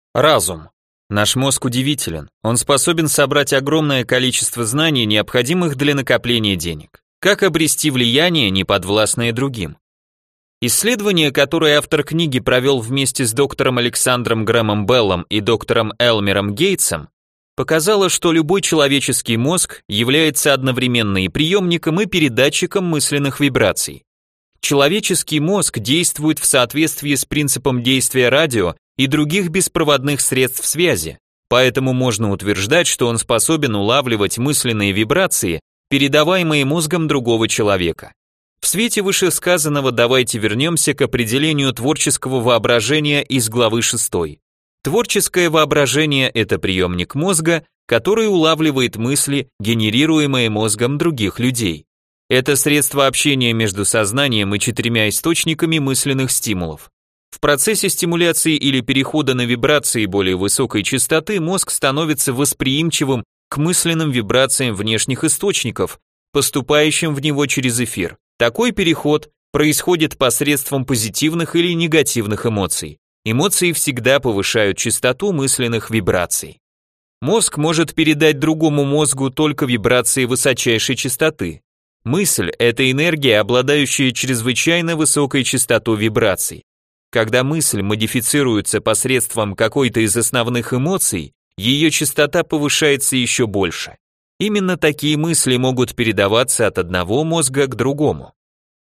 Разум. Наш мозг удивителен. Он способен собрать огромное количество знаний, необходимых для накопления денег. Как обрести влияние, неподвластное другим? Исследование, которое автор книги провел вместе с доктором Александром Грэмом Беллом и доктором Элмером Гейтсом, показало, что любой человеческий мозг является одновременно и приемником, и передатчиком мысленных вибраций. Человеческий мозг действует в соответствии с принципом действия радио и других беспроводных средств связи, поэтому можно утверждать, что он способен улавливать мысленные вибрации, передаваемые мозгом другого человека. В свете вышесказанного давайте вернемся к определению творческого воображения из главы 6. Творческое воображение – это приемник мозга, который улавливает мысли, генерируемые мозгом других людей. Это средство общения между сознанием и 4 источниками мысленных стимулов. В процессе стимуляции или перехода на вибрации более высокой частоты мозг становится восприимчивым к мысленным вибрациям внешних источников, поступающим в него через эфир. Такой переход происходит посредством позитивных или негативных эмоций. Эмоции всегда повышают частоту мысленных вибраций. Мозг может передать другому мозгу только вибрации высочайшей частоты. Мысль – это энергия, обладающая чрезвычайно высокой частотой вибраций. Когда мысль модифицируется посредством какой-то из основных эмоций, ее частота повышается еще больше. Именно такие мысли могут передаваться от одного мозга к другому.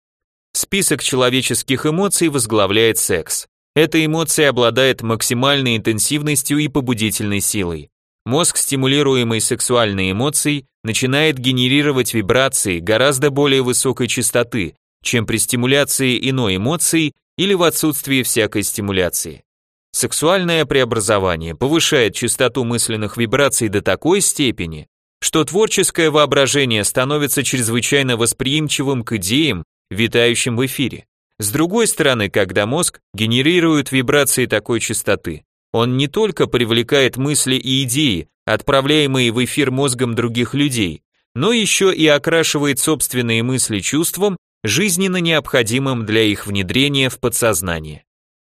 Список человеческих эмоций возглавляет секс. Эта эмоция обладает максимальной интенсивностью и побудительной силой. Мозг, стимулируемый сексуальной эмоцией, начинает генерировать вибрации гораздо более высокой частоты, чем при стимуляции иной эмоции или в отсутствии всякой стимуляции. Сексуальное преобразование повышает частоту мысленных вибраций до такой степени, что творческое воображение становится чрезвычайно восприимчивым к идеям, витающим в эфире. С другой стороны, когда мозг генерирует вибрации такой частоты, он не только привлекает мысли и идеи, отправляемые в эфир мозгом других людей, но еще и окрашивает собственные мысли чувством, жизненно необходимым для их внедрения в подсознание.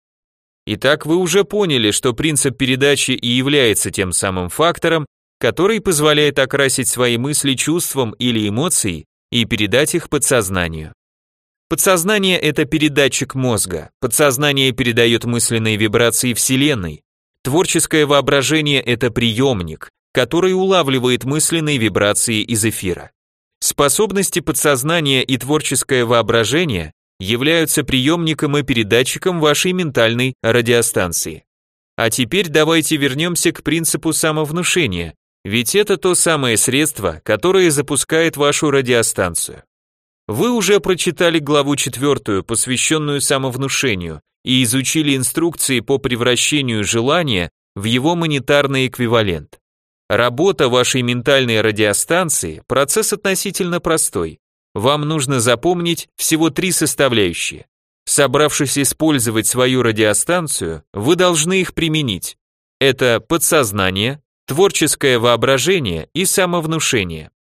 Итак, вы уже поняли, что принцип передачи и является тем самым фактором, который позволяет окрасить свои мысли чувством или эмоцией и передать их подсознанию. Подсознание – это передатчик мозга, подсознание передает мысленные вибрации Вселенной. Творческое воображение – это приемник, который улавливает мысленные вибрации из эфира. Способности подсознания и творческое воображение являются приемником и передатчиком вашей ментальной радиостанции. А теперь давайте вернемся к принципу самовнушения, ведь это то самое средство, которое запускает вашу радиостанцию. Вы уже прочитали главу 4, посвященную самовнушению, и изучили инструкции по превращению желания в его монетарный эквивалент. Работа вашей ментальной радиостанции – процесс относительно простой. Вам нужно запомнить всего 3 составляющие. Собравшись использовать свою радиостанцию, вы должны их применить. Это подсознание, творческое воображение и самовнушение.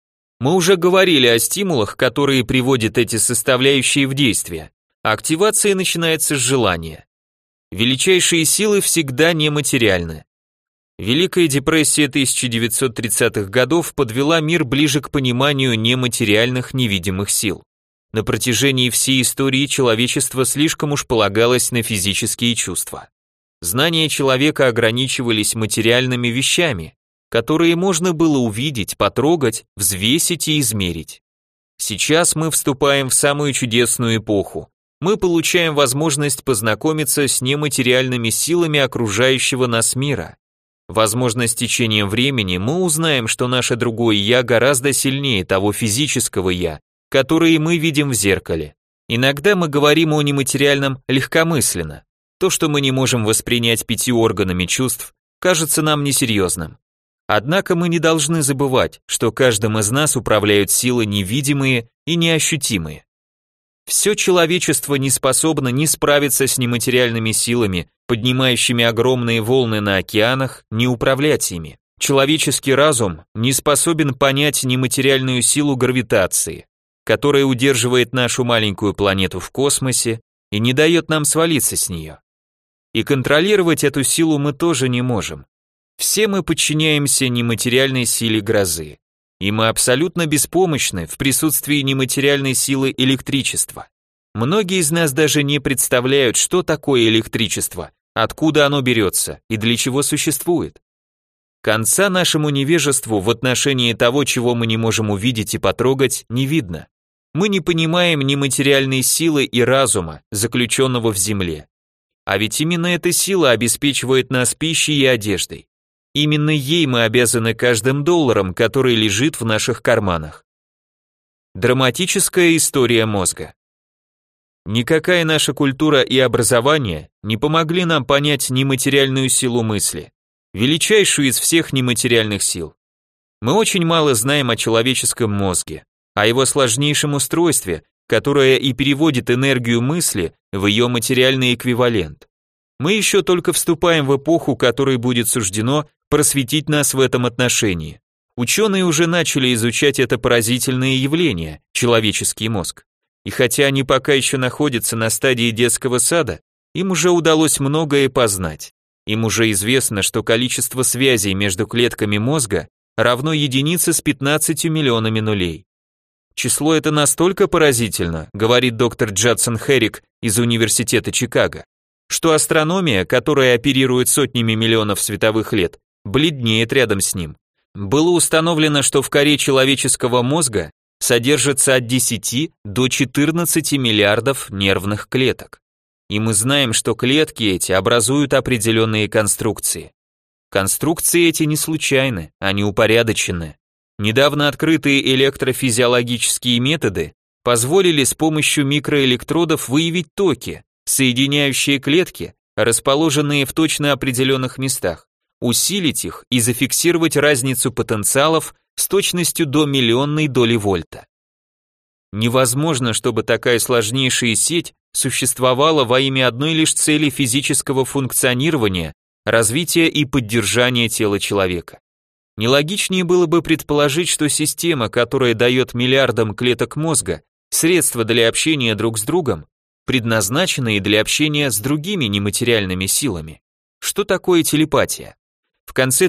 Мы уже говорили о стимулах, которые приводят эти составляющие в действие. Активация начинается с желания. Величайшие силы всегда нематериальны. Великая депрессия 1930-х годов подвела мир ближе к пониманию нематериальных невидимых сил. На протяжении всей истории человечество слишком уж полагалось на физические чувства. Знания человека ограничивались материальными вещами, которые можно было увидеть, потрогать, взвесить и измерить. Сейчас мы вступаем в самую чудесную эпоху. Мы получаем возможность познакомиться с нематериальными силами окружающего нас мира. Возможно, с течением времени мы узнаем, что наше другое «я» гораздо сильнее того физического «я», которое мы видим в зеркале. Иногда мы говорим о нематериальном легкомысленно. То, что мы не можем воспринять 5 органами чувств, кажется нам несерьезным. Однако мы не должны забывать, что каждым из нас управляют силы невидимые и неощутимые. Все человечество не способно ни справиться с нематериальными силами, поднимающими огромные волны на океанах, ни управлять ими. Человеческий разум не способен понять нематериальную силу гравитации, которая удерживает нашу маленькую планету в космосе и не дает нам свалиться с нее. И контролировать эту силу мы тоже не можем. Все мы подчиняемся нематериальной силе грозы. И мы абсолютно беспомощны в присутствии нематериальной силы электричества. Многие из нас даже не представляют, что такое электричество, откуда оно берется и для чего существует. Конца нашему невежеству в отношении того, чего мы не можем увидеть и потрогать, не видно. Мы не понимаем нематериальной силы и разума, заключенного в земле. А ведь именно эта сила обеспечивает нас пищей и одеждой. Именно ей мы обязаны каждым долларом, который лежит в наших карманах. Драматическая история мозга. Никакая наша культура и образование не помогли нам понять нематериальную силу мысли, величайшую из всех нематериальных сил. Мы очень мало знаем о человеческом мозге, о его сложнейшем устройстве, которое и переводит энергию мысли в ее материальный эквивалент. Мы еще только вступаем в эпоху, которой будет суждено просветить нас в этом отношении. Ученые уже начали изучать это поразительное явление, человеческий мозг. И хотя они пока еще находятся на стадии детского сада, им уже удалось многое познать. Им уже известно, что количество связей между клетками мозга равно единице с 15 миллионами нулей. Число это настолько поразительно, говорит доктор Джадсон Херрик из Университета Чикаго, что астрономия, которая оперирует сотнями миллионов световых лет, бледнеет рядом с ним. Было установлено, что в коре человеческого мозга содержится от 10 до 14 миллиардов нервных клеток. И мы знаем, что клетки эти образуют определенные конструкции. Конструкции эти не случайны, они упорядочены. Недавно открытые электрофизиологические методы позволили с помощью микроэлектродов выявить токи, соединяющие клетки, расположенные в точно определенных местах, усилить их и зафиксировать разницу потенциалов с точностью до миллионной доли вольта. Невозможно, чтобы такая сложнейшая сеть существовала во имя одной лишь цели физического функционирования, развития и поддержания тела человека. Нелогичнее было бы предположить, что система, которая дает миллиардам клеток мозга средства для общения друг с другом, предназначена и для общения с другими нематериальными силами. Что такое телепатия? В конце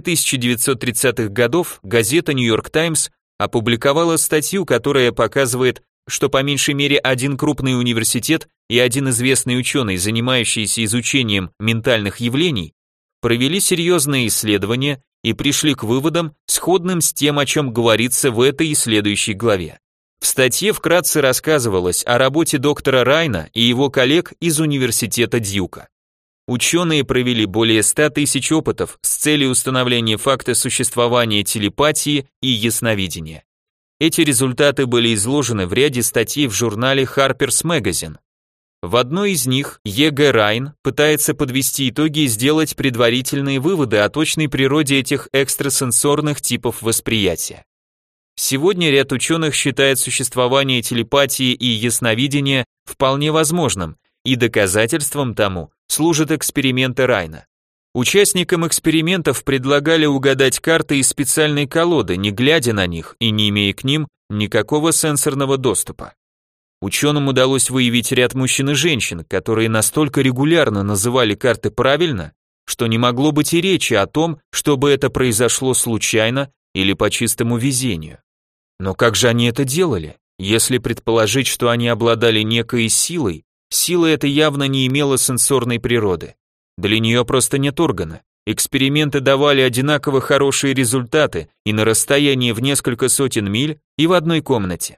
1930-х годов газета New York Times опубликовала статью, которая показывает, что по меньшей мере один крупный университет и один известный ученый, занимающийся изучением ментальных явлений, провели серьезные исследования и пришли к выводам, сходным с тем, о чем говорится в этой и следующей главе. В статье вкратце рассказывалось о работе доктора Райна и его коллег из университета Дьюка. Ученые провели более 100 тысяч опытов с целью установления факта существования телепатии и ясновидения. Эти результаты были изложены в ряде статей в журнале Harper's Magazine. В одной из них Е.Г. Райн пытается подвести итоги и сделать предварительные выводы о точной природе этих экстрасенсорных типов восприятия. Сегодня ряд ученых считает существование телепатии и ясновидения вполне возможным, и доказательством тому служат эксперименты Райна. Участникам экспериментов предлагали угадать карты из специальной колоды, не глядя на них и не имея к ним никакого сенсорного доступа. Ученым удалось выявить ряд мужчин и женщин, которые настолько регулярно называли карты правильно, что не могло быть и речи о том, чтобы это произошло случайно или по чистому везению. Но как же они это делали? Если предположить, что они обладали некой силой, сила эта явно не имела сенсорной природы. Для нее просто нет органа. Эксперименты давали одинаково хорошие результаты и на расстоянии в несколько сотен миль, и в одной комнате.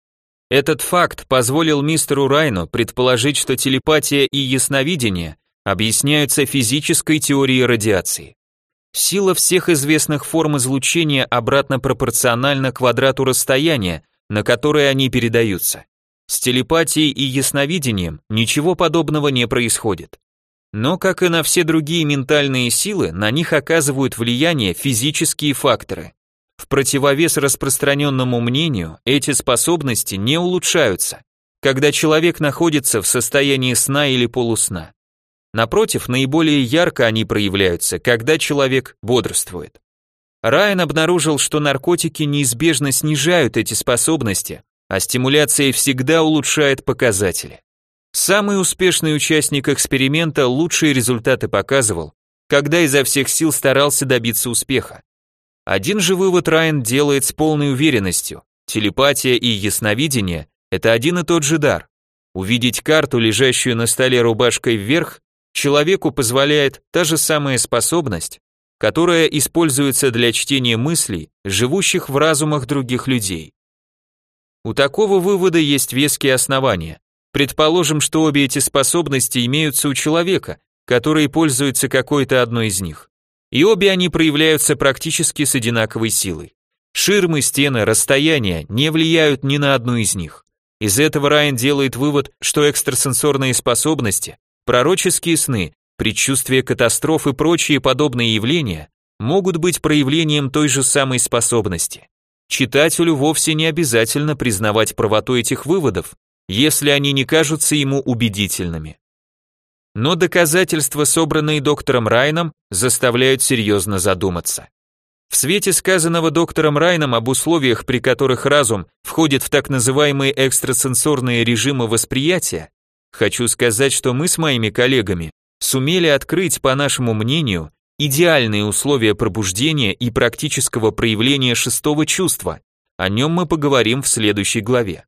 Этот факт позволил мистеру Райну предположить, что телепатия и ясновидение объясняются физической теорией радиации. Сила всех известных форм излучения обратно пропорциональна квадрату расстояния, на которое они передаются. С телепатией и ясновидением ничего подобного не происходит. Но, как и на все другие ментальные силы, на них оказывают влияние физические факторы. В противовес распространенному мнению, эти способности не улучшаются, когда человек находится в состоянии сна или полусна. Напротив, наиболее ярко они проявляются, когда человек бодрствует. Райан обнаружил, что наркотики неизбежно снижают эти способности, а стимуляция всегда улучшает показатели. Самый успешный участник эксперимента лучшие результаты показывал, когда изо всех сил старался добиться успеха. Один же вывод Райан делает с полной уверенностью. Телепатия и ясновидение – это один и тот же дар. Увидеть карту, лежащую на столе рубашкой вверх, человеку позволяет та же самая способность, которая используется для чтения мыслей, живущих в разумах других людей. У такого вывода есть веские основания. Предположим, что обе эти способности имеются у человека, который пользуется какой-то одной из них. И обе они проявляются практически с одинаковой силой. Ширмы, стены, расстояния не влияют ни на одну из них. Из этого Райан делает вывод, что экстрасенсорные способности, пророческие сны, предчувствие катастроф и прочие подобные явления могут быть проявлением той же самой способности. Читателю вовсе не обязательно признавать правоту этих выводов, если они не кажутся ему убедительными. Но доказательства, собранные доктором Райаном, заставляют серьезно задуматься. В свете сказанного доктором Райаном об условиях, при которых разум входит в так называемые экстрасенсорные режимы восприятия, хочу сказать, что мы с моими коллегами сумели открыть, по нашему мнению, идеальные условия пробуждения и практического проявления шестого чувства. О нем мы поговорим в следующей главе.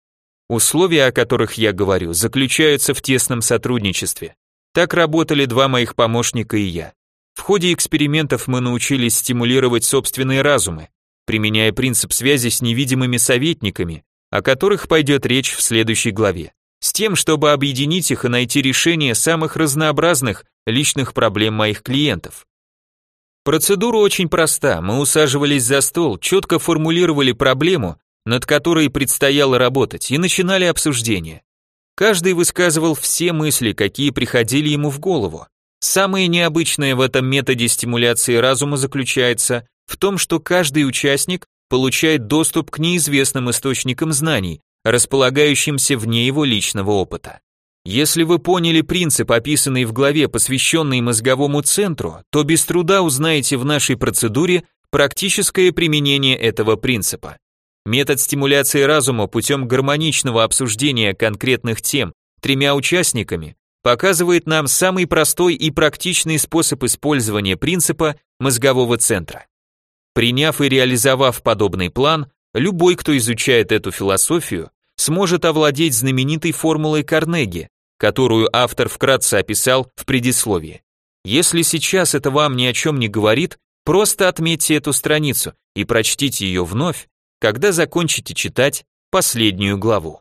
Условия, о которых я говорю, заключаются в тесном сотрудничестве. Так работали два моих помощника и я. В ходе экспериментов мы научились стимулировать собственные разумы, применяя принцип связи с невидимыми советниками, о которых пойдет речь в следующей главе, с тем, чтобы объединить их и найти решение самых разнообразных личных проблем моих клиентов. Процедура очень проста. Мы усаживались за стол, четко формулировали проблему, над которой предстояло работать, и начинали обсуждение. Каждый высказывал все мысли, какие приходили ему в голову. Самое необычное в этом методе стимуляции разума заключается в том, что каждый участник получает доступ к неизвестным источникам знаний, располагающимся вне его личного опыта. Если вы поняли принцип, описанный в главе, посвященной мозговому центру, то без труда узнаете в нашей процедуре практическое применение этого принципа. Метод стимуляции разума путем гармоничного обсуждения конкретных тем тремя участниками показывает нам самый простой и практичный способ использования принципа мозгового центра. Приняв и реализовав подобный план, любой, кто изучает эту философию, сможет овладеть знаменитой формулой Карнеги, которую автор вкратце описал в предисловии. Если сейчас это вам ни о чем не говорит, просто отметьте эту страницу и прочтите ее вновь, когда закончите читать последнюю главу.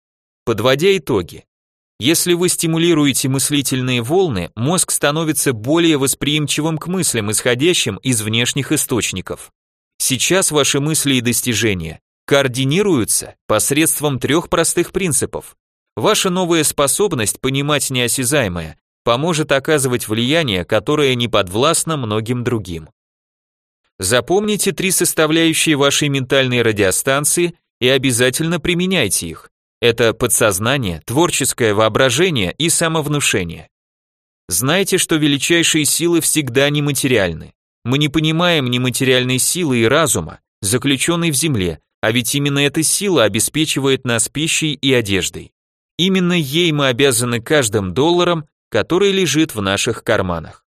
Подводя итоги, если вы стимулируете мыслительные волны, мозг становится более восприимчивым к мыслям, исходящим из внешних источников. Сейчас ваши мысли и достижения координируются посредством трех простых принципов. Ваша новая способность понимать неосязаемое поможет оказывать влияние, которое не подвластно многим другим. Запомните три составляющие вашей ментальной радиостанции и обязательно применяйте их. Это подсознание, творческое воображение и самовнушение. Знайте, что величайшие силы всегда нематериальны. Мы не понимаем нематериальной силы и разума, заключенной в земле, а ведь именно эта сила обеспечивает нас пищей и одеждой. Именно ей мы обязаны каждым долларом, который лежит в наших карманах.